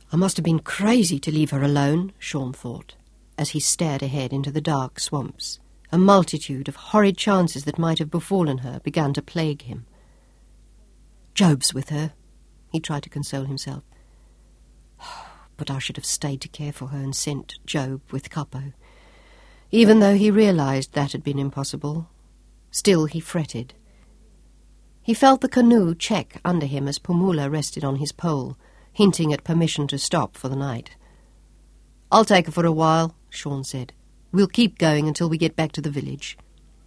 I must have been crazy to leave her alone, Sean thought, as he stared ahead into the dark swamps. A multitude of horrid chances that might have befallen her began to plague him. Job's with her, he tried to console himself. But I should have stayed to care for her and sent Job with Capo. Even though he realized that had been impossible, still he fretted. He felt the canoe check under him as Pumula rested on his pole, hinting at permission to stop for the night. "I'll take her for a while," Sean said. "We'll keep going until we get back to the village."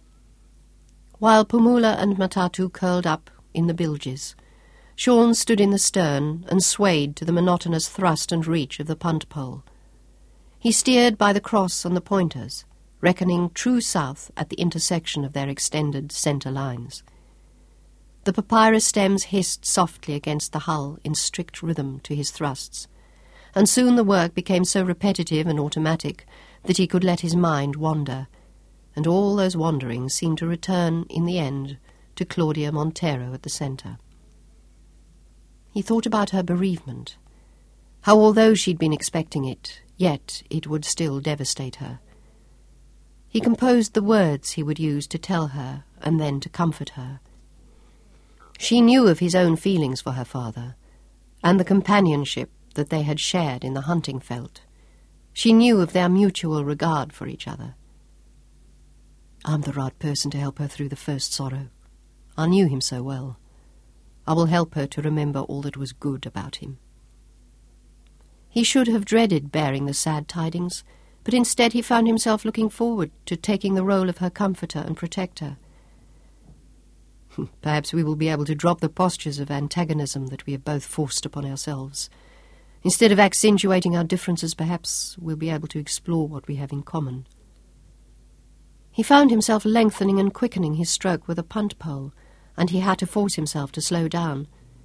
While Pumula and Matatu curled up in the bilges, Sean stood in the stern and swayed to the monotonous thrust and reach of the punt pole. He steered by the cross and the pointers, reckoning true south at the intersection of their extended centre lines. The papyrus stems hissed softly against the hull in strict rhythm to his thrusts, and soon the work became so repetitive and automatic that he could let his mind wander, and all those wanderings seemed to return, in the end, to Claudia Montero at the centre. He thought about her bereavement, how although she'd been expecting it, yet it would still devastate her. He composed the words he would use to tell her and then to comfort her. She knew of his own feelings for her father, and the companionship that they had shared in the hunting veld. She knew of their mutual regard for each other. "I'm the right person to help her through the first sorrow. I knew him so well. I will help her to remember all that was good about him." He should have dreaded bearing the sad tidings, but instead he found himself looking forward to taking the role of her comforter and protector. "Perhaps we will be able to drop the postures of antagonism that we have both forced upon ourselves. Instead of accentuating our differences, perhaps we'll be able to explore what we have in common." He found himself lengthening and quickening his stroke with a punt pole, and he had to force himself to slow down.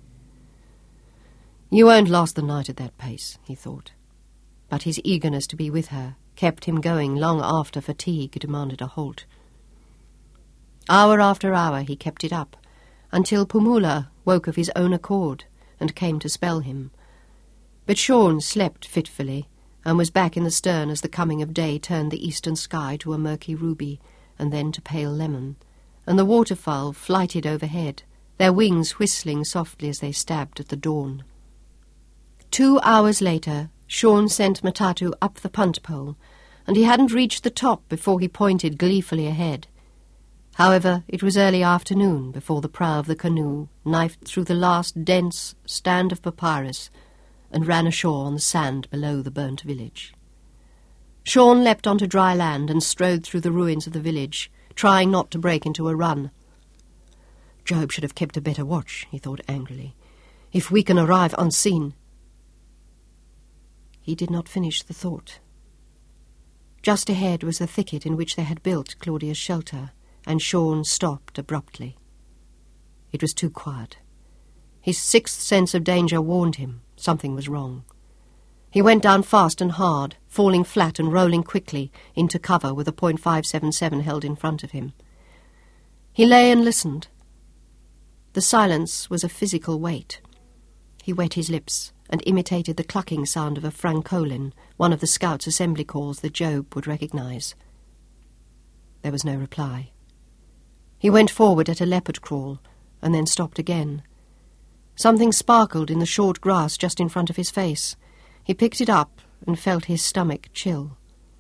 "You won't last the night at that pace," he thought. But his eagerness to be with her kept him going long after fatigue demanded a halt. Hour after hour he kept it up, until Pumula woke of his own accord and came to spell him. But Sean slept fitfully, and was back in the stern as the coming of day turned the eastern sky to a murky ruby, and then to pale lemon, and the waterfowl flighted overhead, their wings whistling softly as they stabbed at the dawn. 2 hours later, Sean sent Matatu up the punt pole, and he hadn't reached the top before he pointed gleefully ahead. However, it was early afternoon before the prow of the canoe knifed through the last dense stand of papyrus and ran ashore on the sand below the burnt village. Sean leapt onto dry land and strode through the ruins of the village, trying not to break into a run. "Job should have kept a better watch," he thought angrily. "If we can arrive unseen—" He did not finish the thought. Just ahead was the thicket in which they had built Claudia's shelter, and Sean stopped abruptly. It was too quiet. His sixth sense of danger warned him something was wrong. He went down fast and hard, falling flat and rolling quickly into cover with a .577 held in front of him. He lay and listened. The silence was a physical weight. He wet his lips and imitated the clucking sound of a francolin, one of the scouts' assembly calls that Job would recognize. There was no reply. He went forward at a leopard crawl, and then stopped again. Something sparkled in the short grass just in front of his face. He picked it up and felt his stomach chill.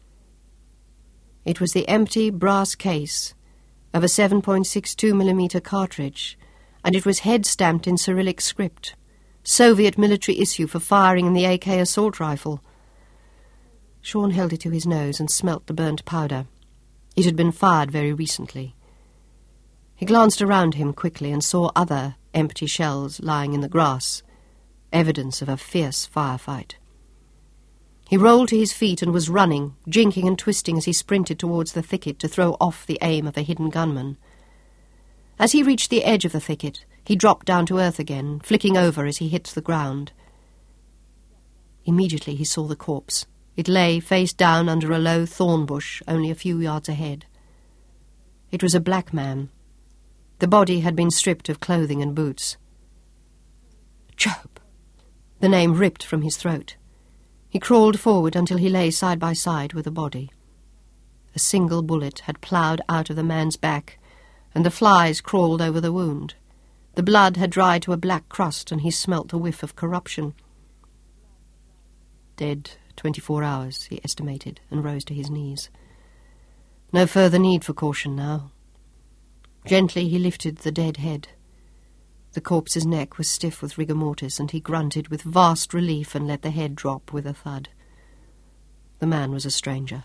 It was the empty brass case of a 7.62mm cartridge, and it was head-stamped in Cyrillic script, Soviet military issue for firing in the AK assault rifle. Sean held it to his nose and smelt the burnt powder. It had been fired very recently. He glanced around him quickly and saw other empty shells lying in the grass, evidence of a fierce firefight. He rolled to his feet and was running, jinking and twisting as he sprinted towards the thicket to throw off the aim of a hidden gunman. As he reached the edge of the thicket, he dropped down to earth again, flicking over as he hit the ground. Immediately he saw the corpse. It lay face down under a low thorn bush only a few yards ahead. It was a black man. The body had been stripped of clothing and boots. Job! The name ripped from his throat. He crawled forward until he lay side by side with the body. A single bullet had ploughed out of the man's back, and the flies crawled over the wound. The blood had dried to a black crust, and he smelt a whiff of corruption. Dead 24 hours, he estimated, and rose to his knees. No further need for caution now. Gently he lifted the dead head. The corpse's neck was stiff with rigor mortis, and he grunted with vast relief and let the head drop with a thud. The man was a stranger.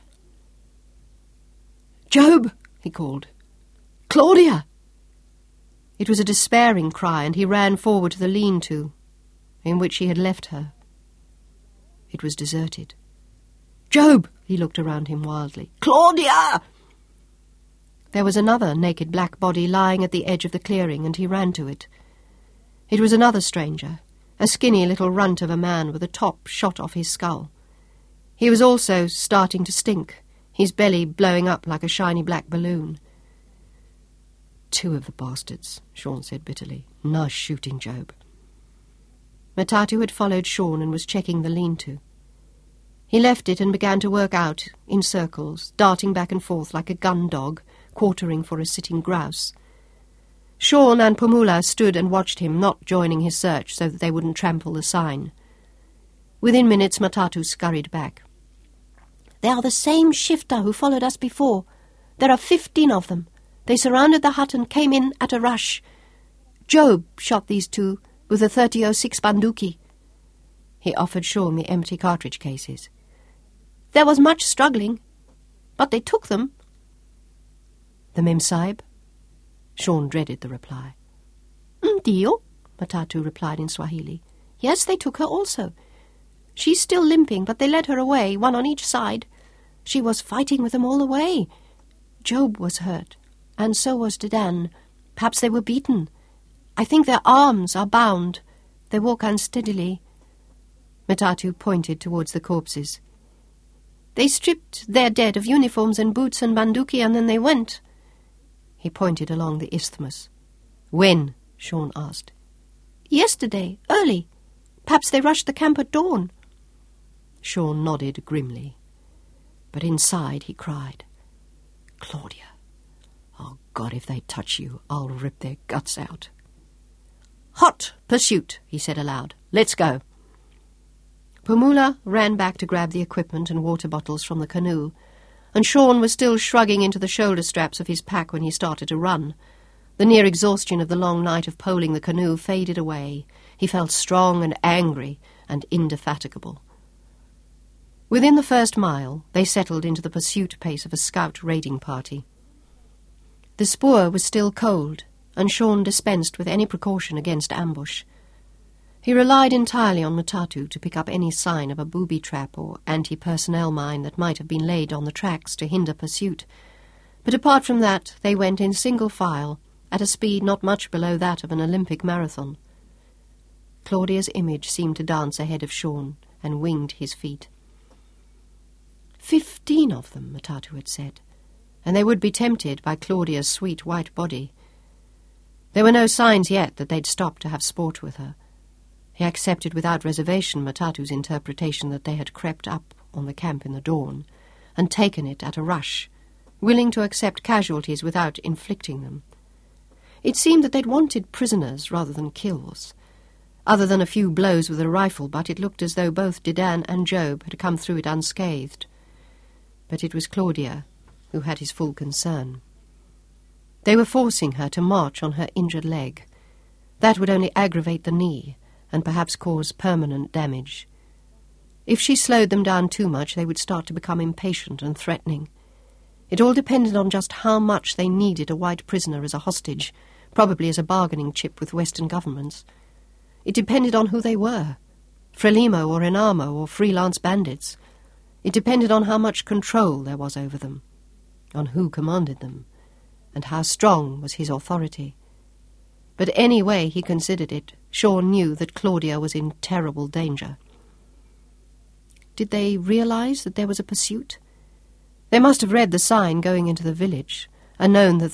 "Job!" he called. "Claudia!" It was a despairing cry, and he ran forward to the lean-to, in which he had left her. It was deserted. "Job!" He looked around him wildly. "Claudia!" There was another naked black body lying at the edge of the clearing, and he ran to it. It was another stranger, a skinny little runt of a man with the top shot off his skull. He was also starting to stink, his belly blowing up like a shiny black balloon. "Two of the bastards," Sean said bitterly. "Nice shooting, Job." Matatu had followed Sean and was checking the lean-to. He left it and began to work out in circles, darting back and forth like a gun dog, quartering for a sitting grouse. Sean and Pumula stood and watched him, not joining his search so that they wouldn't trample the sign. Within minutes, Matatu scurried back. "They are the same shifter who followed us before. There are 15 of them. They surrounded the hut and came in at a rush. Job shot these two with a 30-06 Banduki." He offered Sean the empty cartridge cases. "There was much struggling, but they took them." "The Memsahib?" Sean dreaded the reply. "Ndio," Matatu replied in Swahili. "Yes, they took her also. She's still limping, but they led her away, one on each side. She was fighting with them all the way. Job was hurt, and so was Dedan. Perhaps they were beaten. I think their arms are bound. They walk unsteadily." Matatu pointed towards the corpses. "They stripped their dead of uniforms and boots and banduki, and then they went." He pointed along the isthmus. "When?" Sean asked. "Yesterday, early. Perhaps they rushed the camp at dawn." Sean nodded grimly. But inside he cried, "Claudia, oh God, if they touch you, I'll rip their guts out." "Hot pursuit," he said aloud. "Let's go." Pumula ran back to grab the equipment and water bottles from the canoe, and Sean was still shrugging into the shoulder straps of his pack when he started to run. The near exhaustion of the long night of poling the canoe faded away. He felt strong and angry and indefatigable. Within the first mile, they settled into the pursuit pace of a scout raiding party. The spoor was still cold, and Sean dispensed with any precaution against ambush. He relied entirely on Matatu to pick up any sign of a booby trap or anti-personnel mine that might have been laid on the tracks to hinder pursuit. But apart from that, they went in single file, at a speed not much below that of an Olympic marathon. Claudia's image seemed to dance ahead of Sean and winged his feet. 15 of them, Matatu had said, and they would be tempted by Claudia's sweet white body. There were no signs yet that they'd stopped to have sport with her. He accepted without reservation Matatu's interpretation that they had crept up on the camp in the dawn and taken it at a rush, willing to accept casualties without inflicting them. It seemed that they'd wanted prisoners rather than kills. Other than a few blows with a rifle butt, it looked as though both Dedan and Job had come through it unscathed. But it was Claudia who had his full concern. They were forcing her to march on her injured leg. That would only aggravate the knee and perhaps cause permanent damage. If she slowed them down too much, they would start to become impatient and threatening. It all depended on just how much they needed a white prisoner as a hostage, probably as a bargaining chip with Western governments. It depended on who they were, Frelimo or Renamo or freelance bandits. It depended on how much control there was over them, on who commanded them, and how strong was his authority. But any way he considered it, Sean knew that Claudia was in terrible danger. Did they realize that there was a pursuit? They must have read the sign going into the village and known that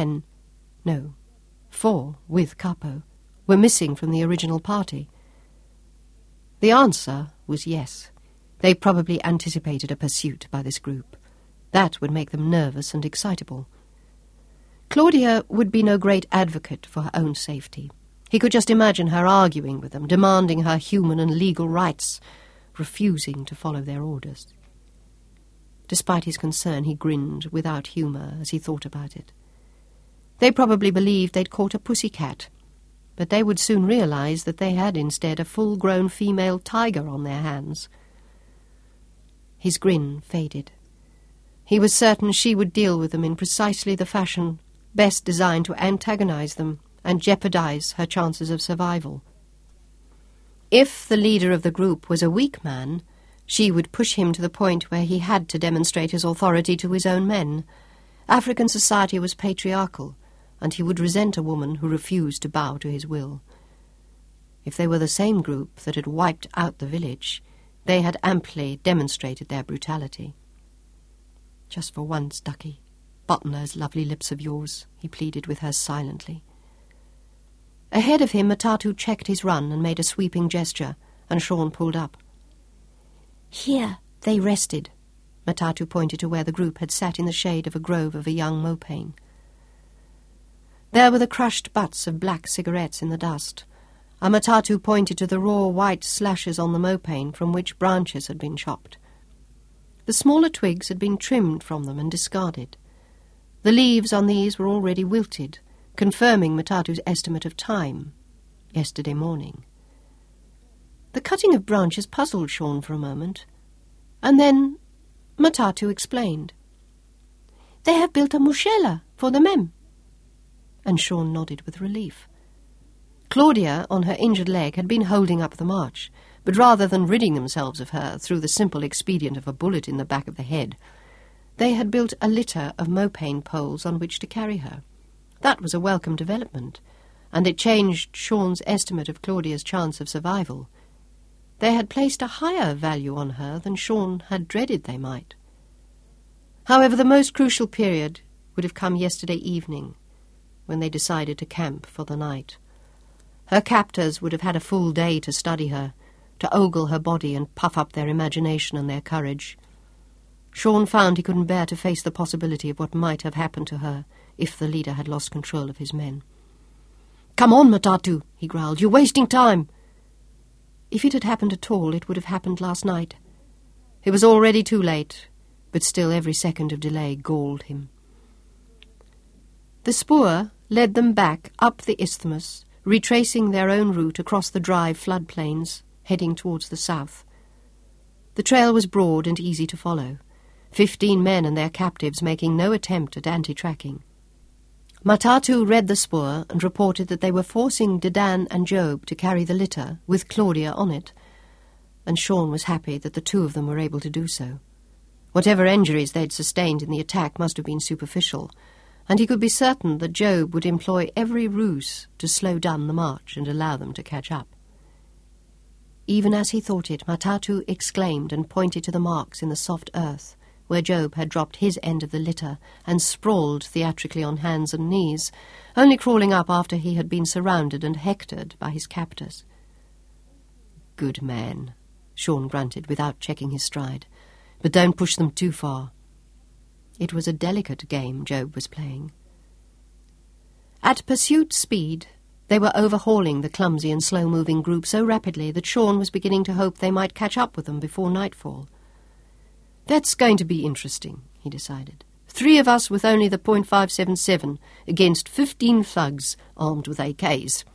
4 with Capo, were missing from the original party. The answer was yes. They probably anticipated a pursuit by this group. That would make them nervous and excitable. Claudia would be no great advocate for her own safety. He could just imagine her arguing with them, demanding her human and legal rights, refusing to follow their orders. Despite his concern, he grinned without humour as he thought about it. They probably believed they'd caught a pussycat, but they would soon realize that they had instead a full-grown female tiger on their hands. His grin faded. He was certain she would deal with them in precisely the fashion best designed to antagonize them and jeopardize her chances of survival. If the leader of the group was a weak man, she would push him to the point where he had to demonstrate his authority to his own men. African society was patriarchal, and he would resent a woman who refused to bow to his will. If they were the same group that had wiped out the village, they had amply demonstrated their brutality. "Just for once, Ducky, button those lovely lips of yours," he pleaded with her silently. Ahead of him, Matatu checked his run and made a sweeping gesture, and Sean pulled up. "Here," they rested. Matatu pointed to where the group had sat in the shade of a grove of a young mopane. There were the crushed butts of black cigarettes in the dust, and Matatu pointed to the raw white slashes on the mopane from which branches had been chopped. The smaller twigs had been trimmed from them and discarded. The leaves on these were already wilted, confirming Matatu's estimate of time, yesterday morning. The cutting of branches puzzled Sean for a moment, and then Matatu explained. "They have built a mushela for the mem." And Sean nodded with relief. Claudia, on her injured leg, had been holding up the march, but rather than ridding themselves of her through the simple expedient of a bullet in the back of the head, they had built a litter of mopane poles on which to carry her. That was a welcome development, and it changed Sean's estimate of Claudia's chance of survival. They had placed a higher value on her than Sean had dreaded they might. However, the most crucial period would have come yesterday evening, when they decided to camp for the night. Her captors would have had a full day to study her, to ogle her body and puff up their imagination and their courage. Sean found he couldn't bear to face the possibility of what might have happened to her if the leader had lost control of his men. "Come on, Matatu," he growled. "You're wasting time." If it had happened at all, it would have happened last night. It was already too late, but still every second of delay galled him. The spoor led them back up the isthmus, retracing their own route across the dry floodplains, heading towards the south. The trail was broad and easy to follow, 15 men and their captives making no attempt at anti-tracking. Matatu read the spoor and reported that they were forcing Dedan and Job to carry the litter, with Claudia on it, and Sean was happy that the two of them were able to do so. Whatever injuries they'd sustained in the attack must have been superficial, and he could be certain that Job would employ every ruse to slow down the march and allow them to catch up. Even as he thought it, Matatu exclaimed and pointed to the marks in the soft earth, where Job had dropped his end of the litter and sprawled theatrically on hands and knees, only crawling up after he had been surrounded and hectored by his captors. "Good man," Sean grunted without checking his stride, "but don't push them too far." It was a delicate game Job was playing. At pursuit speed, they were overhauling the clumsy and slow-moving group so rapidly that Sean was beginning to hope they might catch up with them before nightfall. "That's going to be interesting," he decided. 3 of us with only the .577 against 15 thugs armed with AKs.